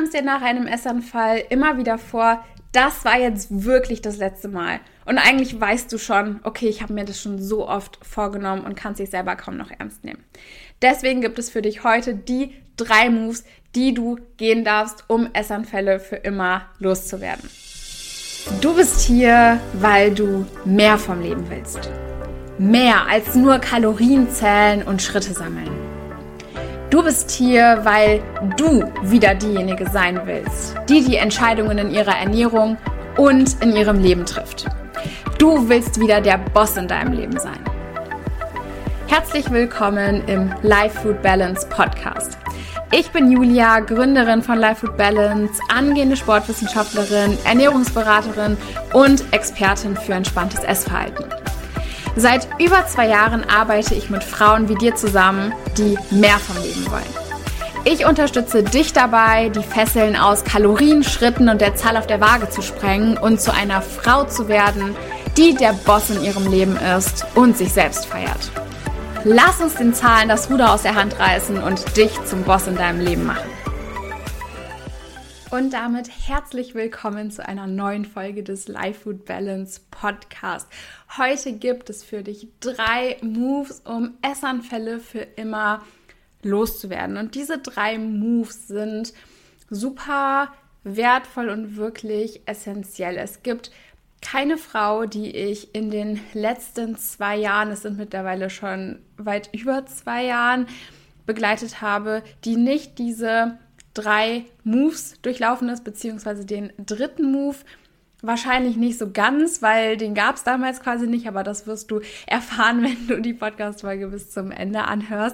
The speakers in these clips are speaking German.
nimmst dir nach einem Essanfall immer wieder vor, das war jetzt wirklich das letzte Mal. Und eigentlich weißt du schon, okay, ich habe mir das schon so oft vorgenommen und kannst dich selber kaum noch ernst nehmen. Deswegen gibt es für dich heute die 3 Moves, die du gehen darfst, um Essanfälle für immer loszuwerden. Du bist hier, weil du mehr vom Leben willst. Mehr als nur Kalorien zählen und Schritte sammeln. Du bist hier, weil du wieder diejenige sein willst, die Entscheidungen in ihrer Ernährung und in ihrem Leben trifft. Du willst wieder der Boss in deinem Leben sein. Herzlich willkommen im Life Food Balance Podcast. Ich bin Julia, Gründerin von Life Food Balance, angehende Sportwissenschaftlerin, Ernährungsberaterin und Expertin für entspanntes Essverhalten. Seit über 2 Jahren arbeite ich mit Frauen wie dir zusammen, die mehr vom Leben wollen. Ich unterstütze dich dabei, die Fesseln aus Kalorien, Schritten und der Zahl auf der Waage zu sprengen und zu einer Frau zu werden, die der Boss in ihrem Leben ist und sich selbst feiert. Lass uns den Zahlen das Ruder aus der Hand reißen und dich zum Boss in deinem Leben machen. Und damit herzlich willkommen zu einer neuen Folge des Life Food Balance Podcast. Heute gibt es für dich 3 Moves, um Essanfälle für immer loszuwerden. Und diese 3 Moves sind super wertvoll und wirklich essentiell. Es gibt keine Frau, die ich in den letzten 2 Jahren, es sind mittlerweile schon weit über 2 Jahren, begleitet habe, die nicht diese 3 Moves durchlaufen ist, beziehungsweise den 3. Move wahrscheinlich nicht so ganz, weil den gab es damals quasi nicht, aber das wirst du erfahren, wenn du die Podcast-Folge bis zum Ende anhörst.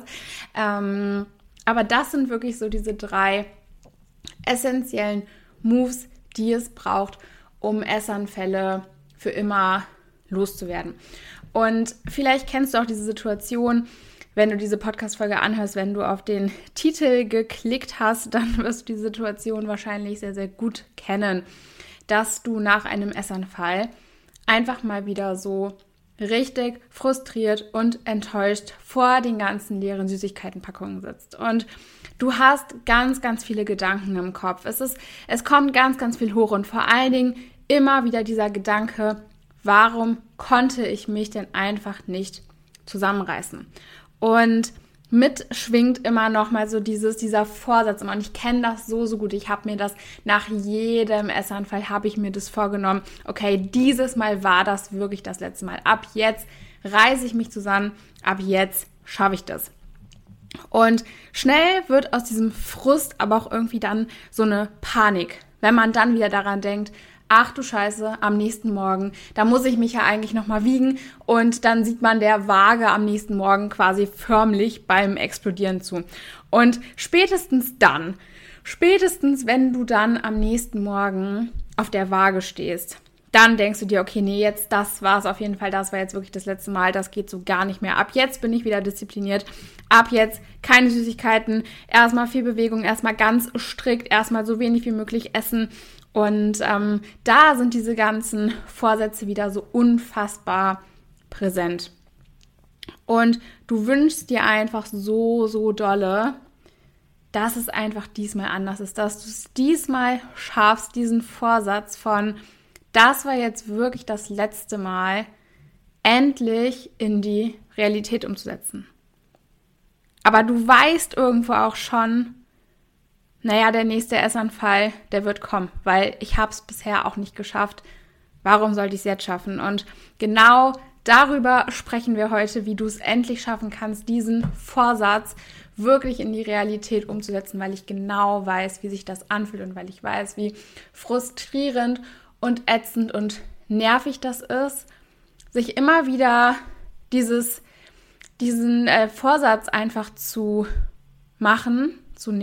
Aber das sind wirklich so diese 3 essentiellen Moves, die es braucht, um Essanfälle für immer loszuwerden. Und vielleicht kennst du auch diese Situation, wenn du diese Podcast-Folge anhörst, wenn du auf den Titel geklickt hast, dann wirst du die Situation wahrscheinlich sehr, sehr gut kennen, dass du nach einem Essanfall einfach mal wieder so richtig frustriert und enttäuscht vor den ganzen leeren Süßigkeitenpackungen sitzt. Und du hast ganz, ganz viele Gedanken im Kopf. Es kommt ganz, ganz viel hoch und vor allen Dingen immer wieder dieser Gedanke, warum konnte ich mich denn einfach nicht zusammenreißen? Und mitschwingt immer noch mal so dieser Vorsatz. Und ich kenne das so gut. Ich habe mir das nach jedem Essanfall, habe ich mir das vorgenommen. Okay, dieses Mal war das wirklich das letzte Mal. Ab jetzt reiße ich mich zusammen. Ab jetzt schaffe ich das. Und schnell wird aus diesem Frust aber auch irgendwie dann so eine Panik. Wenn man dann wieder daran denkt, ach du Scheiße, am nächsten Morgen, da muss ich mich ja eigentlich nochmal wiegen und dann sieht man der Waage am nächsten Morgen quasi förmlich beim Explodieren zu. Und spätestens wenn du dann am nächsten Morgen auf der Waage stehst, dann denkst du dir, okay, nee, jetzt, das war's auf jeden Fall, das war jetzt wirklich das letzte Mal, das geht so gar nicht mehr. Ab jetzt bin ich wieder diszipliniert, ab jetzt keine Süßigkeiten, erstmal viel Bewegung, erstmal ganz strikt, erstmal so wenig wie möglich essen. Und da sind diese ganzen Vorsätze wieder so unfassbar präsent. Und du wünschst dir einfach so, so dolle, dass es einfach diesmal anders ist, dass du es diesmal schaffst, diesen Vorsatz von, das war jetzt wirklich das letzte Mal, endlich in die Realität umzusetzen. Aber du weißt irgendwo auch schon, naja, der nächste Essanfall, der wird kommen, weil ich habe es bisher auch nicht geschafft. Warum sollte ich es jetzt schaffen? Und genau darüber sprechen wir heute, wie du es endlich schaffen kannst, diesen Vorsatz wirklich in die Realität umzusetzen, weil ich genau weiß, wie sich das anfühlt und weil ich weiß, wie frustrierend und ätzend und nervig das ist, sich immer wieder diesen Vorsatz einfach zu machen,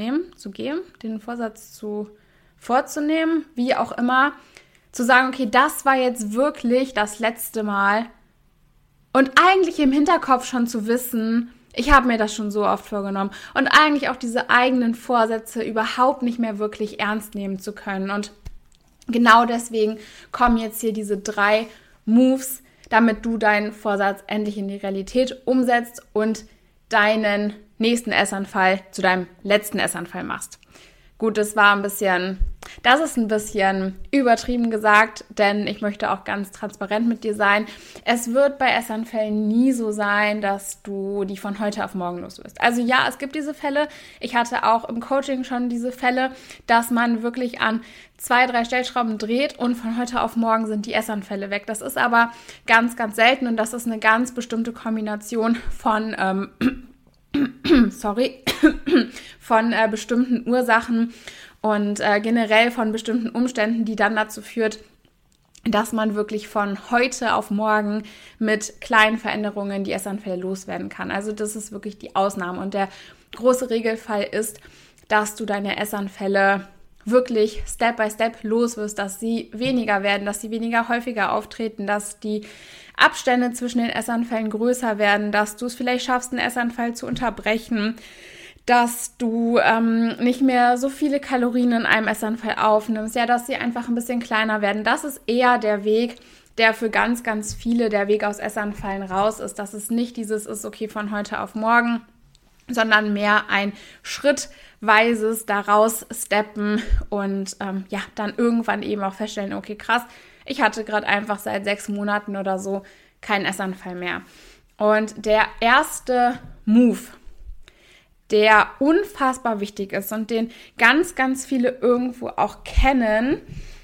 den Vorsatz vorzunehmen, wie auch immer, zu sagen, okay, das war jetzt wirklich das letzte Mal und eigentlich im Hinterkopf schon zu wissen, ich habe mir das schon so oft vorgenommen und eigentlich auch diese eigenen Vorsätze überhaupt nicht mehr wirklich ernst nehmen zu können. Und genau deswegen kommen jetzt hier diese 3 Moves, damit du deinen Vorsatz endlich in die Realität umsetzt und deinen nächsten Essanfall zu deinem letzten Essanfall machst. Gut, das ist ein bisschen übertrieben gesagt, denn ich möchte auch ganz transparent mit dir sein. Es wird bei Essanfällen nie so sein, dass du die von heute auf morgen los wirst. Also ja, es gibt diese Fälle. Ich hatte auch im Coaching schon diese Fälle, dass man wirklich an 2, 3 Stellschrauben dreht und von heute auf morgen sind die Essanfälle weg. Das ist aber ganz, ganz selten und das ist eine ganz bestimmte Kombination von von bestimmten Ursachen und generell von bestimmten Umständen, die dann dazu führt, dass man wirklich von heute auf morgen mit kleinen Veränderungen die Essanfälle loswerden kann. Also das ist wirklich die Ausnahme. Und der große Regelfall ist, dass du deine Essanfälle wirklich Step by Step los wirst, dass sie weniger werden, dass sie weniger häufiger auftreten, dass die Abstände zwischen den Essanfällen größer werden, dass du es vielleicht schaffst, einen Essanfall zu unterbrechen, dass du nicht mehr so viele Kalorien in einem Essanfall aufnimmst, ja, dass sie einfach ein bisschen kleiner werden. Das ist eher der Weg, der für ganz, ganz viele der Weg aus Essanfallen raus ist, dass es nicht dieses ist, okay, von heute auf morgen, sondern mehr ein schrittweises daraus steppen und dann irgendwann eben auch feststellen, okay, krass, ich hatte gerade einfach seit 6 Monaten oder so keinen Essanfall mehr. Und der erste Move, der unfassbar wichtig ist und den ganz, ganz viele irgendwo auch kennen,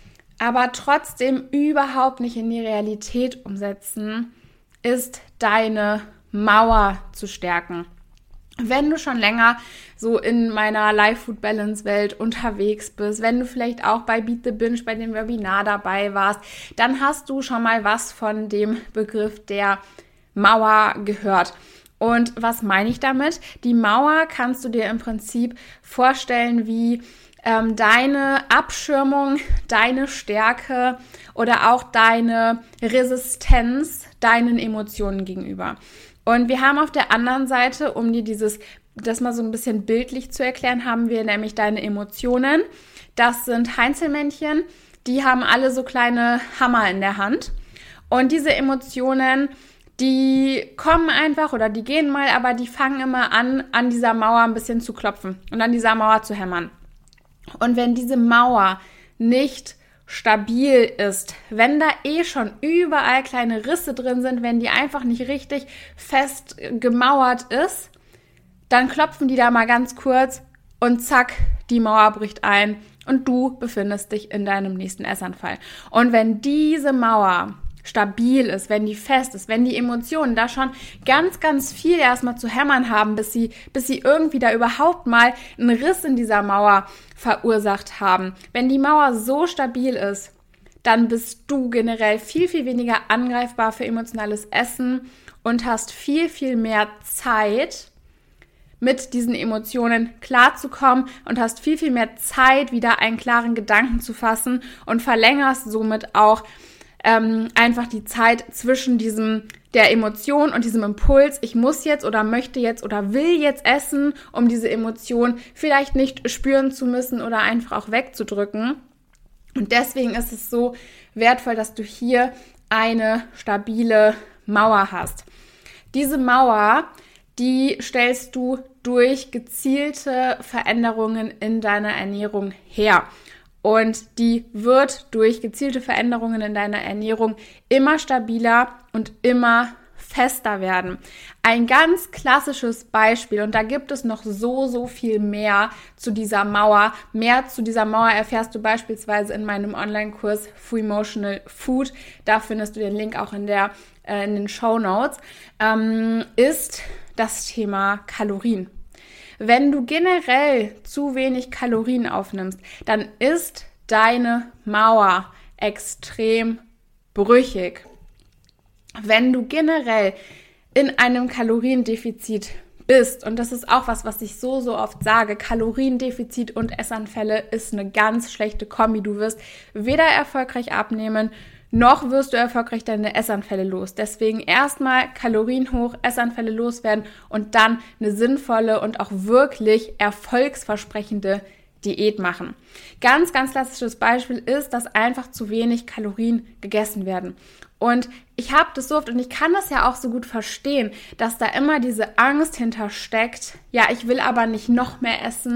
aber trotzdem überhaupt nicht in die Realität umsetzen, ist deine Mauer zu stärken. Wenn du schon länger so in meiner Life-Food-Balance-Welt unterwegs bist, wenn du vielleicht auch bei Beat the Binge, bei dem Webinar dabei warst, dann hast du schon mal was von dem Begriff der Mauer gehört. Und was meine ich damit? Die Mauer kannst du dir im Prinzip vorstellen wie deine Abschirmung, deine Stärke oder auch deine Resistenz deinen Emotionen gegenüber. Und wir haben auf der anderen Seite, um dir das mal so ein bisschen bildlich zu erklären, haben wir nämlich deine Emotionen. Das sind Heinzelmännchen, die haben alle so kleine Hammer in der Hand. Und diese Emotionen, die kommen einfach oder die gehen mal, aber die fangen immer an dieser Mauer ein bisschen zu klopfen und an dieser Mauer zu hämmern. Und wenn diese Mauer nicht stabil ist, wenn da schon überall kleine Risse drin sind, wenn die einfach nicht richtig fest gemauert ist, dann klopfen die da mal ganz kurz und zack, die Mauer bricht ein und du befindest dich in deinem nächsten Essanfall. Und wenn diese Mauer stabil ist, wenn die fest ist, wenn die Emotionen da schon ganz, ganz viel erstmal zu hämmern haben, bis sie irgendwie da überhaupt mal einen Riss in dieser Mauer verursacht haben. Wenn die Mauer so stabil ist, dann bist du generell viel, viel weniger angreifbar für emotionales Essen und hast viel, viel mehr Zeit, mit diesen Emotionen klarzukommen und hast viel, viel mehr Zeit, wieder einen klaren Gedanken zu fassen und verlängerst somit auch einfach die Zeit zwischen der Emotion und diesem Impuls, ich muss jetzt oder möchte jetzt oder will jetzt essen, um diese Emotion vielleicht nicht spüren zu müssen oder einfach auch wegzudrücken. Und deswegen ist es so wertvoll, dass du hier eine stabile Mauer hast. Diese Mauer, die stellst du durch gezielte Veränderungen in deiner Ernährung her. Und die wird durch gezielte Veränderungen in deiner Ernährung immer stabiler und immer fester werden. Ein ganz klassisches Beispiel, und da gibt es noch so viel mehr zu dieser Mauer. Mehr zu dieser Mauer erfährst du beispielsweise in meinem Online-Kurs Full Emotional Food. Da findest du den Link auch in den Shownotes. Ist das Thema Kalorien. Wenn du generell zu wenig Kalorien aufnimmst, dann ist deine Mauer extrem brüchig. Wenn du generell in einem Kaloriendefizit bist, und das ist auch was ich so oft sage, Kaloriendefizit und Essanfälle ist eine ganz schlechte Kombi. Du wirst weder erfolgreich abnehmen, noch wirst du erfolgreich deine Essanfälle los. Deswegen erstmal Kalorien hoch, Essanfälle loswerden und dann eine sinnvolle und auch wirklich erfolgsversprechende Diät machen. Ganz, ganz klassisches Beispiel ist, dass einfach zu wenig Kalorien gegessen werden. Und ich habe das so oft und ich kann das ja auch so gut verstehen, dass da immer diese Angst hintersteckt, ja, ich will aber nicht noch mehr essen,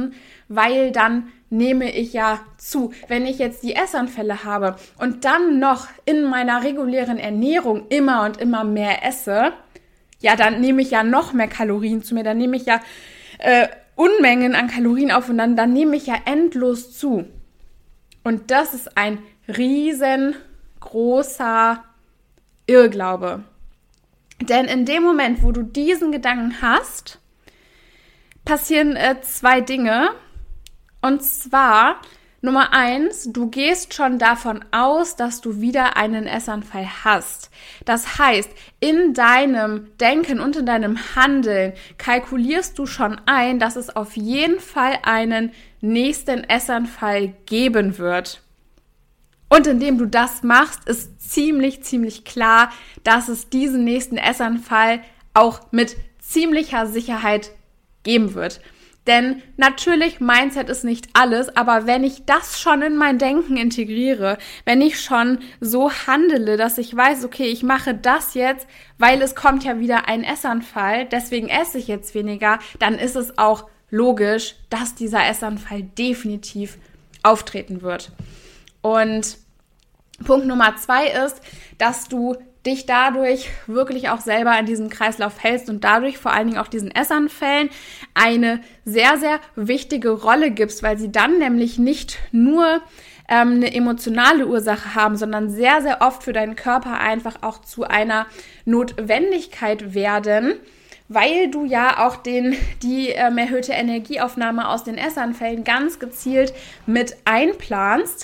weil dann nehme ich ja zu. Wenn ich jetzt die Essanfälle habe und dann noch in meiner regulären Ernährung immer und immer mehr esse, ja, dann nehme ich ja noch mehr Kalorien zu mir, dann nehme ich ja Unmengen an Kalorien auf und dann nehme ich ja endlos zu. Und das ist ein riesengroßer Irrglaube. Denn in dem Moment, wo du diesen Gedanken hast, passieren 2 Dinge. Und zwar, Nummer 1, du gehst schon davon aus, dass du wieder einen Essanfall hast. Das heißt, in deinem Denken und in deinem Handeln kalkulierst du schon ein, dass es auf jeden Fall einen nächsten Essanfall geben wird. Und indem du das machst, ist ziemlich klar, dass es diesen nächsten Essanfall auch mit ziemlicher Sicherheit geben wird. Denn natürlich, Mindset ist nicht alles, aber wenn ich das schon in mein Denken integriere, wenn ich schon so handele, dass ich weiß, okay, ich mache das jetzt, weil es kommt ja wieder ein Essanfall, deswegen esse ich jetzt weniger, dann ist es auch logisch, dass dieser Essanfall definitiv auftreten wird. Und Punkt Nummer 2 ist, dass du dich dadurch wirklich auch selber in diesem Kreislauf hältst und dadurch vor allen Dingen auch diesen Essanfällen eine sehr, sehr wichtige Rolle gibst, weil sie dann nämlich nicht nur eine emotionale Ursache haben, sondern sehr, sehr oft für deinen Körper einfach auch zu einer Notwendigkeit werden, weil du ja auch die erhöhte Energieaufnahme aus den Essanfällen ganz gezielt mit einplanst,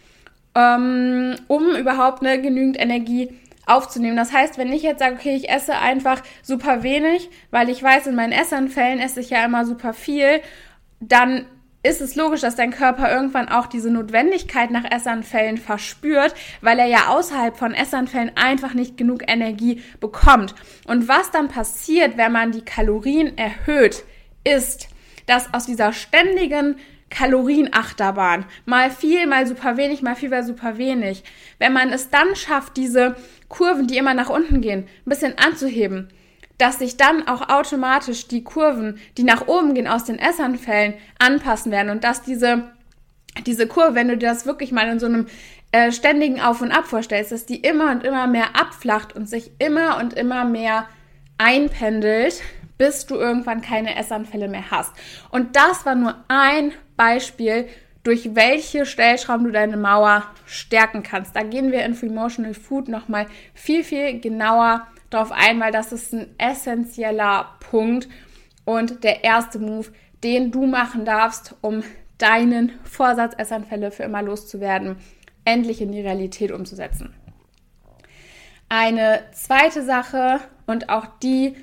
um überhaupt genügend Energie aufzunehmen. Das heißt, wenn ich jetzt sage, okay, ich esse einfach super wenig, weil ich weiß, in meinen Essanfällen esse ich ja immer super viel, dann ist es logisch, dass dein Körper irgendwann auch diese Notwendigkeit nach Essanfällen verspürt, weil er ja außerhalb von Essanfällen einfach nicht genug Energie bekommt. Und was dann passiert, wenn man die Kalorien erhöht, ist, dass aus dieser ständigen Kalorienachterbahn, mal viel, mal super wenig, mal viel, mal super wenig. Wenn man es dann schafft, diese Kurven, die immer nach unten gehen, ein bisschen anzuheben, dass sich dann auch automatisch die Kurven, die nach oben gehen aus den Essanfällen, anpassen werden und dass diese Kurve, wenn du dir das wirklich mal in so einem ständigen Auf und Ab vorstellst, dass die immer und immer mehr abflacht und sich immer und immer mehr einpendelt, bis du irgendwann keine Essanfälle mehr hast. Und das war nur ein Beispiel, durch welche Stellschrauben du deine Mauer stärken kannst. Da gehen wir in Freemotional Food nochmal viel genauer drauf ein, weil das ist ein essentieller Punkt und der erste Move, den du machen darfst, um deinen Vorsatz, Essanfälle für immer loszuwerden, endlich in die Realität umzusetzen. Eine zweite Sache, und auch die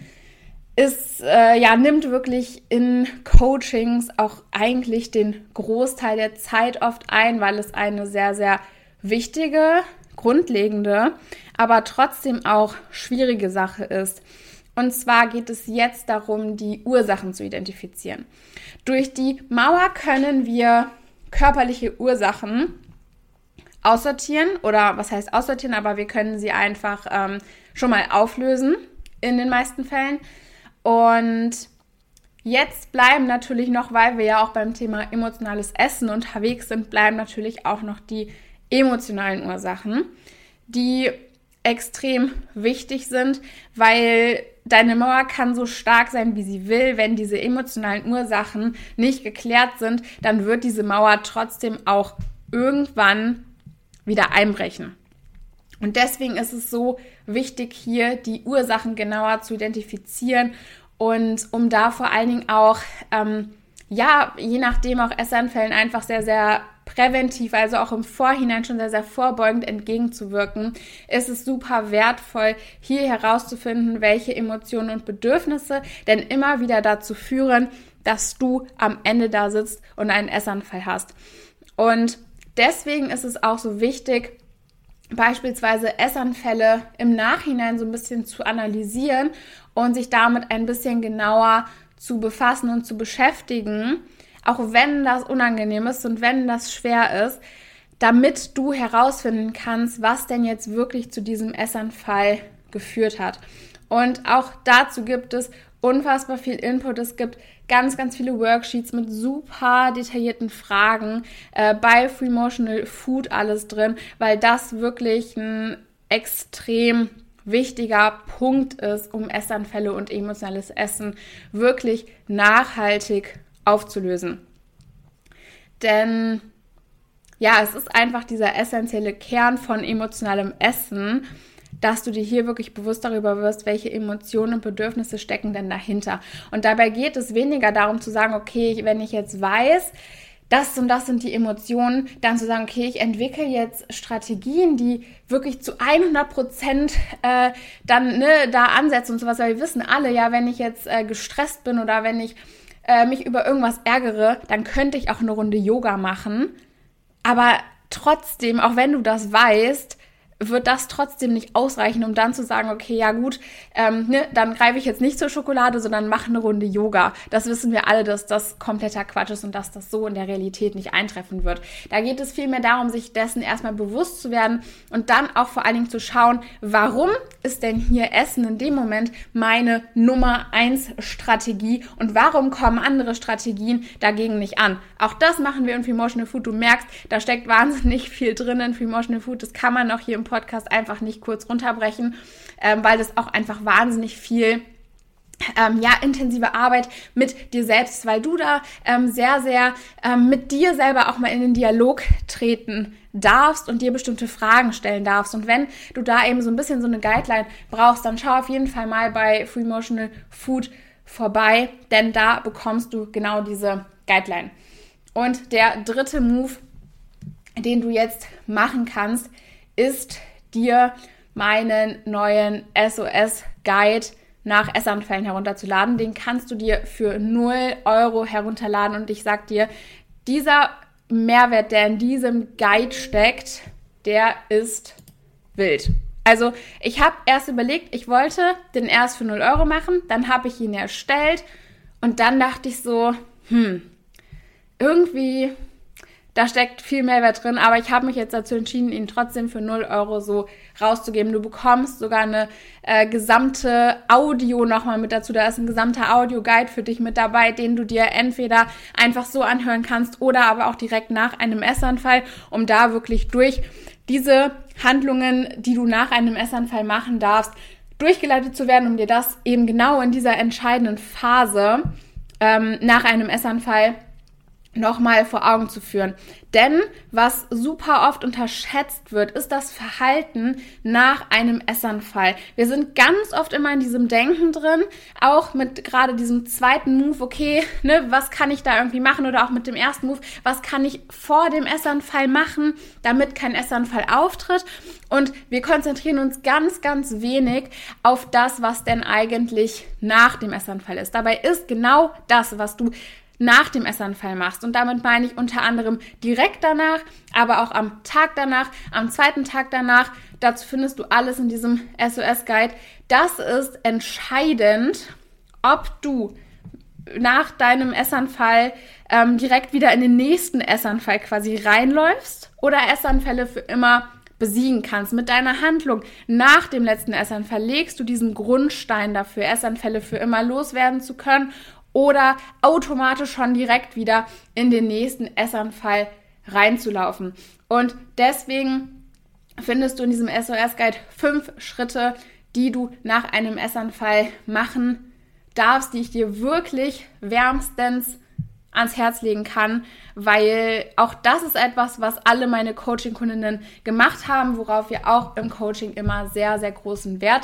nimmt wirklich in Coachings auch eigentlich den Großteil der Zeit oft ein, weil es eine sehr, sehr wichtige, grundlegende, aber trotzdem auch schwierige Sache ist. Und zwar geht es jetzt darum, die Ursachen zu identifizieren. Durch die Mauer können wir körperliche Ursachen aussortieren, oder was heißt aussortieren, aber wir können sie einfach schon mal auflösen in den meisten Fällen. Und jetzt bleiben natürlich noch, weil wir ja auch beim Thema emotionales Essen unterwegs sind, bleiben natürlich auch noch die emotionalen Ursachen, die extrem wichtig sind, weil deine Mauer kann so stark sein, wie sie will. Wenn diese emotionalen Ursachen nicht geklärt sind, dann wird diese Mauer trotzdem auch irgendwann wieder einbrechen. Und deswegen ist es so wichtig, hier die Ursachen genauer zu identifizieren und um da vor allen Dingen auch, je nachdem auch Essanfällen einfach sehr, sehr präventiv, also auch im Vorhinein schon sehr, sehr vorbeugend entgegenzuwirken, ist es super wertvoll, hier herauszufinden, welche Emotionen und Bedürfnisse denn immer wieder dazu führen, dass du am Ende da sitzt und einen Essanfall hast. Und deswegen ist es auch so wichtig, beispielsweise Essanfälle im Nachhinein so ein bisschen zu analysieren und sich damit ein bisschen genauer zu befassen und zu beschäftigen, auch wenn das unangenehm ist und wenn das schwer ist, damit du herausfinden kannst, was denn jetzt wirklich zu diesem Essanfall geführt hat. Und auch dazu gibt es unfassbar viel Input. Es gibt ganz, ganz viele Worksheets mit super detaillierten Fragen, bei Freemotional Food alles drin, weil das wirklich ein extrem wichtiger Punkt ist, um Essanfälle und emotionales Essen wirklich nachhaltig aufzulösen. Denn ja, es ist einfach dieser essentielle Kern von emotionalem Essen, dass du dir hier wirklich bewusst darüber wirst, welche Emotionen und Bedürfnisse stecken denn dahinter. Und dabei geht es weniger darum zu sagen, okay, wenn ich jetzt weiß, das und das sind die Emotionen, dann zu sagen, okay, ich entwickle jetzt Strategien, die wirklich zu 100% dann da ansetzen und sowas, weil wir wissen alle, ja, wenn ich jetzt gestresst bin oder wenn ich mich über irgendwas ärgere, dann könnte ich auch eine Runde Yoga machen, aber trotzdem, auch wenn du das weißt, wird das trotzdem nicht ausreichen, um dann zu sagen, okay, ja gut, dann greife ich jetzt nicht zur Schokolade, sondern mache eine Runde Yoga. Das wissen wir alle, dass das kompletter Quatsch ist und dass das so in der Realität nicht eintreffen wird. Da geht es vielmehr darum, sich dessen erstmal bewusst zu werden und dann auch vor allen Dingen zu schauen, warum ist denn hier Essen in dem Moment meine Nummer 1 Strategie und warum kommen andere Strategien dagegen nicht an. Auch das machen wir in Freemotional Food. Du merkst, da steckt wahnsinnig viel drin in Freemotional Food. Das kann man auch hier im Podcast einfach nicht kurz runterbrechen, weil das auch einfach wahnsinnig viel intensive Arbeit mit dir selbst ist, weil du da sehr, sehr mit dir selber auch mal in den Dialog treten darfst und dir bestimmte Fragen stellen darfst. Und wenn du da eben so ein bisschen so eine Guideline brauchst, dann schau auf jeden Fall mal bei Freemotional Food vorbei, denn da bekommst du genau diese Guideline. Und der dritte Move, den du jetzt machen kannst, ist dir meinen neuen SOS-Guide nach Essanfällen herunterzuladen. Den kannst du dir für 0 € herunterladen und ich sag dir, dieser Mehrwert, der in diesem Guide steckt, der ist wild. Also ich habe erst überlegt, ich wollte den erst für 0 € machen, dann habe ich ihn erstellt und dann dachte ich so, irgendwie, da steckt viel Mehrwert drin, aber ich habe mich jetzt dazu entschieden, ihn trotzdem für 0 € so rauszugeben. Du bekommst sogar eine gesamte Audio nochmal mit dazu. Da ist ein gesamter Audio-Guide für dich mit dabei, den du dir entweder einfach so anhören kannst oder aber auch direkt nach einem Essanfall, um da wirklich durch diese Handlungen, die du nach einem Essanfall machen darfst, durchgeleitet zu werden, um dir das eben genau in dieser entscheidenden Phase nach einem Essanfall nochmal vor Augen zu führen. Denn was super oft unterschätzt wird, ist das Verhalten nach einem Essanfall. Wir sind ganz oft immer in diesem Denken drin, auch mit gerade diesem zweiten Move, okay, was kann ich da irgendwie machen oder auch mit dem ersten Move, was kann ich vor dem Essanfall machen, damit kein Essanfall auftritt. Und wir konzentrieren uns ganz, ganz wenig auf das, was denn eigentlich nach dem Essanfall ist. Dabei ist genau das, was du nach dem Essanfall machst. Und damit meine ich unter anderem direkt danach, aber auch am Tag danach, am zweiten Tag danach. Dazu findest du alles in diesem SOS-Guide. Das ist entscheidend, ob du nach deinem Essanfall direkt wieder in den nächsten Essanfall quasi reinläufst oder Essanfälle für immer besiegen kannst. Mit deiner Handlung nach dem letzten Essanfall legst du diesen Grundstein dafür, Essanfälle für immer loswerden zu können oder automatisch schon direkt wieder in den nächsten Essanfall reinzulaufen. Und deswegen findest du in diesem SOS-Guide 5 Schritte, die du nach einem Essanfall machen darfst, die ich dir wirklich wärmstens ans Herz legen kann, weil auch das ist etwas, was alle meine Coaching-Kundinnen gemacht haben, worauf wir auch im Coaching immer sehr, sehr großen Wert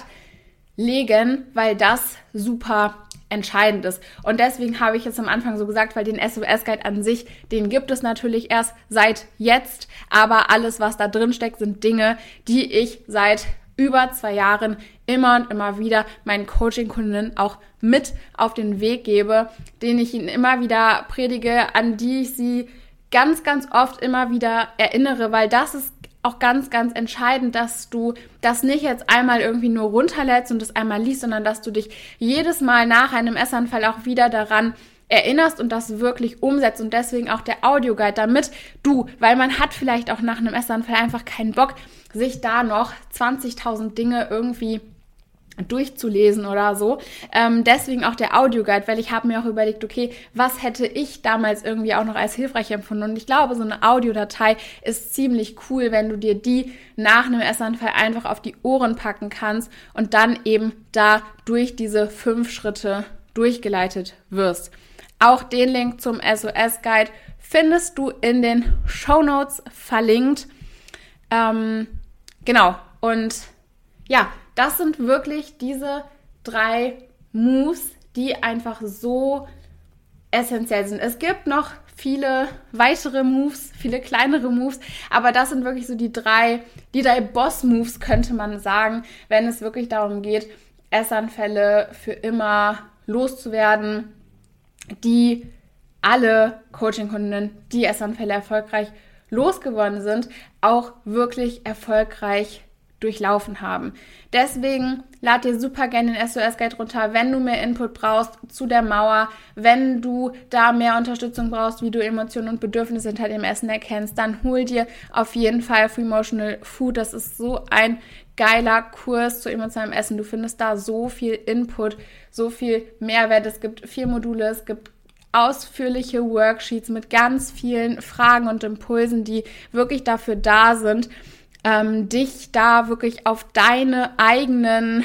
legen, weil das super entscheidend ist. Und deswegen habe ich es am Anfang so gesagt, weil den SOS-Guide an sich, den gibt es natürlich erst seit jetzt, aber alles, was da drin steckt, sind Dinge, die ich seit über 2 Jahren immer und immer wieder meinen Coaching-Kundinnen auch mit auf den Weg gebe, den ich ihnen immer wieder predige, an die ich sie ganz, ganz oft immer wieder erinnere, weil das ist auch ganz, ganz entscheidend, dass du das nicht jetzt einmal irgendwie nur runterlädst und das einmal liest, sondern dass du dich jedes Mal nach einem Essanfall auch wieder daran erinnerst und das wirklich umsetzt und deswegen auch der Audioguide, damit du, weil man hat vielleicht auch nach einem Essanfall einfach keinen Bock, sich da noch 20.000 Dinge irgendwie durchzulesen oder so. Deswegen auch der Audioguide, weil ich habe mir auch überlegt, okay, was hätte ich damals irgendwie auch noch als hilfreich empfunden? Und ich glaube, so eine Audiodatei ist ziemlich cool, wenn du dir die nach einem Essanfall einfach auf die Ohren packen kannst und dann eben da durch diese 5 Schritte durchgeleitet wirst. Auch den Link zum SOS-Guide findest du in den Shownotes verlinkt. Genau, und ja, das sind wirklich diese 3 Moves, die einfach so essentiell sind. Es gibt noch viele weitere Moves, viele kleinere Moves, aber das sind wirklich so die drei Boss-Moves, könnte man sagen, wenn es wirklich darum geht, Essanfälle für immer loszuwerden, die alle Coaching-Kundinnen, die Essanfälle erfolgreich losgeworden sind, auch wirklich erfolgreich durchlaufen haben. Deswegen lad dir super gerne den SOS-Guide runter, wenn du mehr Input brauchst zu der Mauer, wenn du da mehr Unterstützung brauchst, wie du Emotionen und Bedürfnisse hinter dem Essen erkennst, dann hol dir auf jeden Fall Free Emotional Food. Das ist so ein geiler Kurs zu emotionalem Essen. Du findest da so viel Input, so viel Mehrwert. Es gibt 4 Module, es gibt ausführliche Worksheets mit ganz vielen Fragen und Impulsen, die wirklich dafür da sind, dich da wirklich auf deine eigenen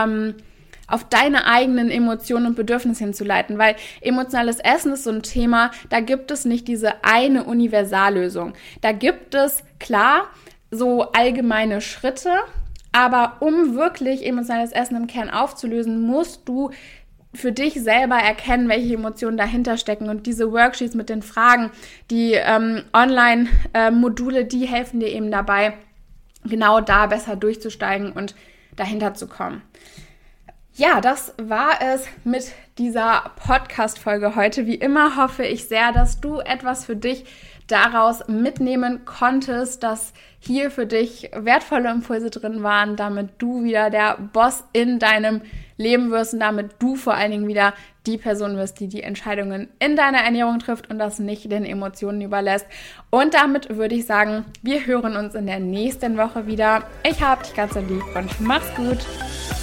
Emotionen und Bedürfnisse hinzuleiten, weil emotionales Essen ist so ein Thema, da gibt es nicht diese eine Universallösung. Da gibt es, klar, so allgemeine Schritte, aber um wirklich emotionales Essen im Kern aufzulösen, musst du für dich selber erkennen, welche Emotionen dahinter stecken. Und diese Worksheets mit den Fragen, die Online-Module, die helfen dir eben dabei, genau da besser durchzusteigen und dahinter zu kommen. Ja, das war es mit dieser Podcast-Folge heute. Wie immer hoffe ich sehr, dass du etwas für dich daraus mitnehmen konntest, dass hier für dich wertvolle Impulse drin waren, damit du wieder der Boss in deinem Leben wirst und damit du vor allen Dingen wieder die Person wirst, die die Entscheidungen in deiner Ernährung trifft und das nicht den Emotionen überlässt. Und damit würde ich sagen, wir hören uns in der nächsten Woche wieder. Ich hab dich ganz lieb und mach's gut.